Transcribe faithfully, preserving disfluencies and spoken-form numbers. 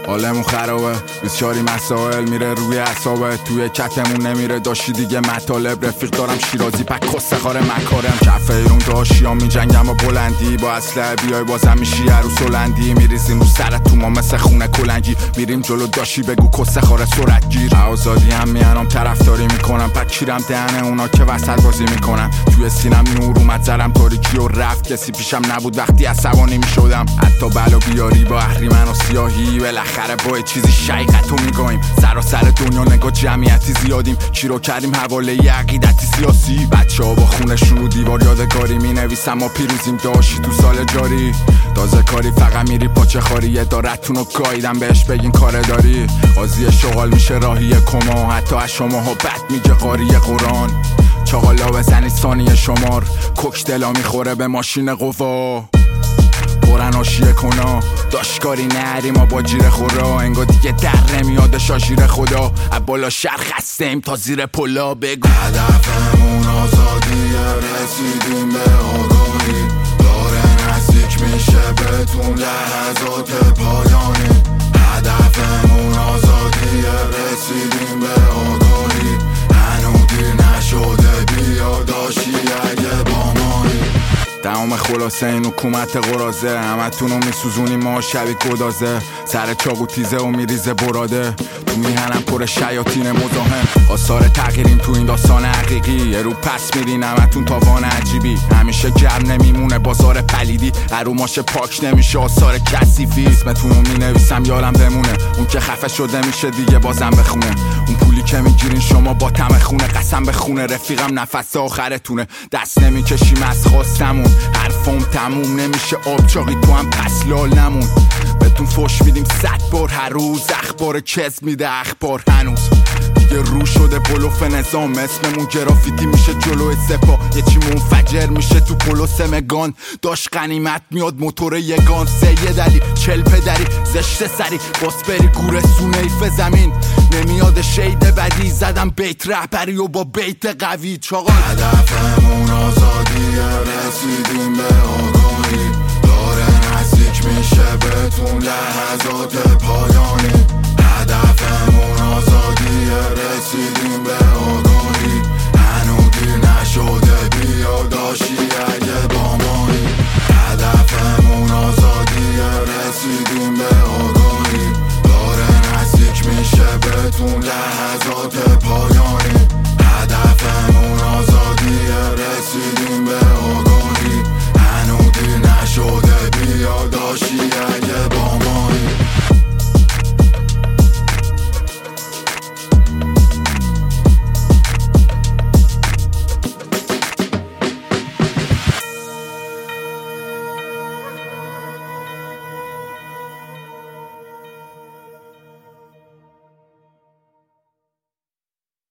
حالمون خرابه بیچاری مسائل میره روی اعصابه توی کتمون نمیره داشتی دیگه مطالب رفیق دارم شیرازی پک کسه خاره مکارم کف ایرون داشتی ها میجنگم با بلندی با اسلحه بیای بازم میشی عروس هلندی میریزیم رو سرت تو ما مثل خونه کلنگی میریم جلو داشتی بگو کسه خاره سرعت گیر آزادی هم میانم طرفداری میکنم پک کیرم دهنه اونا که وسط بازی میکنم توی سینم نور اومد زرم تاریکی و رفت کسی پیشم نبود وقتی عصبانی میشدم حتی بلا بیاری با اهریمن و سیاهی بالاخره با چیزی شیقتو میگویم سر و سر دنیا نگاه جمعیتی زیادیم چی رو کردیم حواله ی عقیدتی سیاسی بچه ها با خونشون رو دیوار یادگاری می نویسم ما پیروزیم داشتی تو سال جاری تازه کاری فقط میری پاچه خاری یه دارتون رو گاییدم بهش بگین کاره داری قاضی شغال میشه راهی کما حتی از شما ها بد میگه قاری قرآن چاقالا بزنی ثانیه شمار کوکتلا میخوره به ماشین قوا برن آشیه کنا داشکاری نری ما با جیر خورا انگار دیگه در نمیاد شاشیر خدا بالا شهر خستیم تا زیر پلا بگو هدفمون آزادیه رسیدیم به آگاهی داره نزدیک میشه بهتون لحظات پایانی هدفمون آزادیه رسیدیم به آگاهی هنو دیر نشده بیا داشتی اگه با مایی دمام خلاصه این حکومت قرازه همتونو میسوزونی ما شبی گدازه سر چاقو تیزه و میریزه براده تو میهنم پر شیاطین مزاحم آثار تغییریم تو این داستان حقیقی یه رو پس میرین همتون تاوان عجیبی همیشه گرم نمیمونه بازار پلیدی هرو ماشه پاک نمیشه آثار کثیفی اسمتونو مینویسم یادم بمونه اون که خفه شده میشه دیگه بازم بخونه اون پولی که میگیرین شما با طعم خونه قسم به خونه رفیقم نفس آخرتونه دست نمیکشیم از خواستمون حرفم تموم نمیشه آب چاقی تو هم پس لال نمون بهتون فوش میدیم صد بار هر روز اخبار کذب میده اخبار هنوز دیگه رو شده بلوف نظام اسممون گرافیتی میشه جلوی سپا یه چی منفجر میشه تو پلو سمگان داشت غنیمت میاد موتور یگان سه یه دلی چل پدری زشت سری باس بری گورسونه ایف زمین نمیاد شید بدی زدم بیت رهبری و با بیت قوی چاقا هدفمون آزادیه رسیدیم به آگاهی داره نزدیک میشه بهتون لحظات پایانی